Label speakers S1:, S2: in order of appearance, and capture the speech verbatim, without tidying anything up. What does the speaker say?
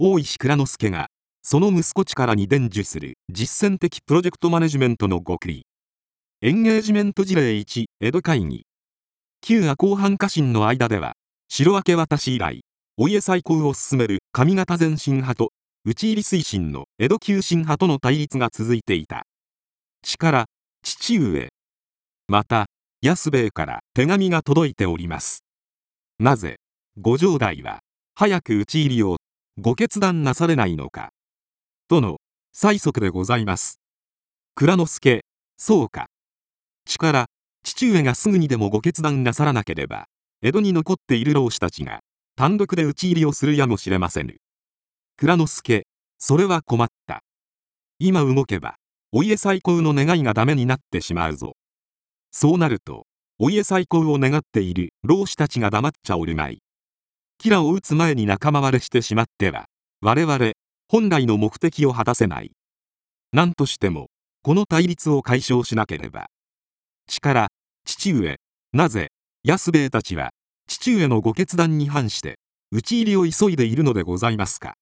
S1: 大石内蔵助がその息子力に伝授する実践的プロジェクトマネジメントの極意。エンゲージメント事例いち、江戸会議。旧赤穂藩家臣の間では、城明け渡し以来、お家再興を進める上方前進派と、討ち入り推進の江戸急進派との対立が続いていた。力、父上。また、安兵衛から手紙が届いております。なぜ、ご城代は、早く討ち入りを、ご決断なされないのか。との、催促でございます。内蔵助、そうか。力、父上がすぐにでもご決断なさらなければ、江戸に残っている浪士たちが、単独で討ち入りをするやもしれませぬ。内蔵助、それは困った。今動けば、お家再興の願いがダメになってしまうぞ。そうなると、お家再興を願っている浪士たちが黙っちゃおるまい。吉良を討つ前に仲間割れしてしまっては、我々、本来の目的を果たせない。何としても、この対立を解消しなければ。力、父上、なぜ、安兵衛たちは、父上のご決断に反して、討ち入りを急いでいるのでございますか。